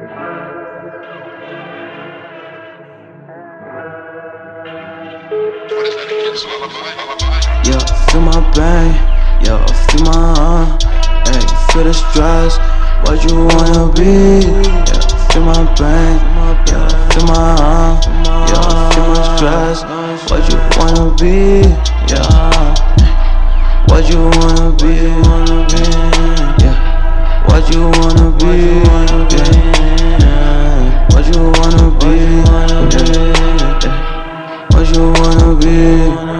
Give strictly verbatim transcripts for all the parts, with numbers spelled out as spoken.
Yeah, feel my pain, yeah, feel my uh, hey, feel the stress, what you wanna be? Yeah, feel my pain, yeah, feel my uh, yeah, feel my stress, what you wanna be? Yeah, what you wanna be? Yeah, what you wanna be? Yeah, what you wanna be? Yeah, what you wanna be?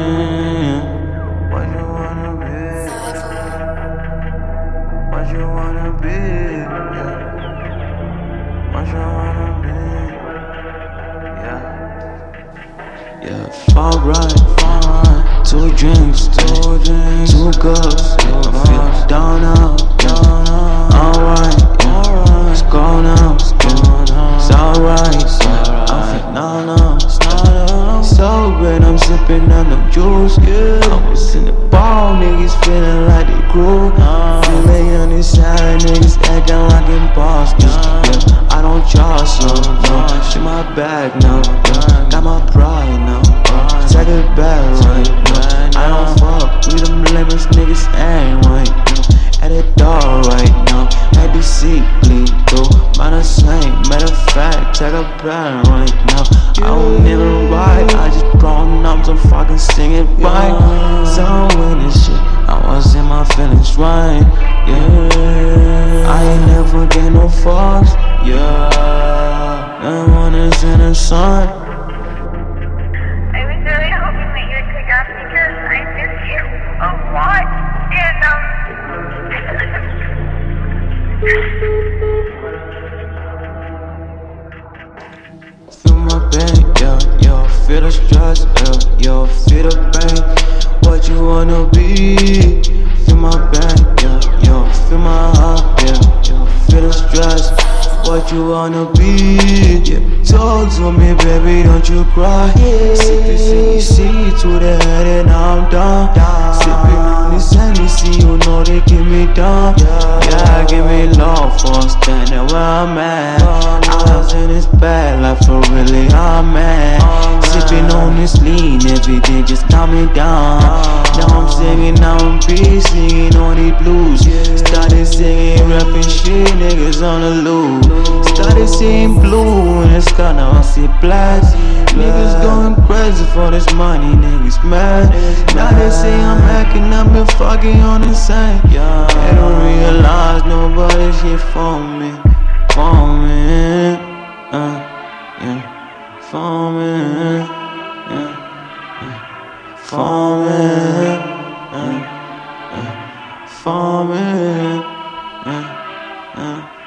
What you wanna be? What you wanna be? Yeah. What you wanna be? Yeah. Yeah. Far right, far right. Two drinks, two drinks, two cups. Yeah. I feel down out, down out. Alright, yeah. It's gone out, yeah. It's alright, yeah. I feel down out, it's not out. So good, I'm sipping on the juice, yeah. I was in the ball, niggas feeling like they grew. You lay on this side, niggas acting like imposters. Yeah, I don't trust you, no. Shit my bag now, yeah. Got my pride now, uh, take it back right now. I don't fuck with them lemons, niggas ain't right now. At the door right now, A B C bleed through. Mine the same, matter of fact, take a back right now. I don't even write, I just grown up to fucking sing it right. So when this shit, I was in my feelings right. Yeah, I ain't never get no fucks. Yeah, and one is in the sun. I was really hoping that you would pick up because I miss you a lot, and um. Feel my pain, yeah, yeah. Feel the stress, yeah, yeah. Feel the pain. What you wanna be? Feel my pain, yeah, yeah. Feel my heart, yeah, yeah. Feel the stress. What you wanna be? Yeah. Talk to me, baby, don't you cry. Yeah. Sippy, see, see to the head and I'm done. Sipping on this Hennessy, you know they get me down. Yeah, give me love for standing where I'm at. I was in this bad life for really, I'm mad. Sipping on this lean, everything just calm me down. Now I'm singing, now I'm be singing on these blues. Started singing, rapping shit, niggas on the loop. Started seeing blue in the sky, now I see black. Niggas going crazy for this money, niggas mad. Now they say I'm acting up and fucking on the same. They don't realize nobody's here for me, for me, uh, yeah, for me, yeah, yeah, for me, uh, uh, for me, uh, uh.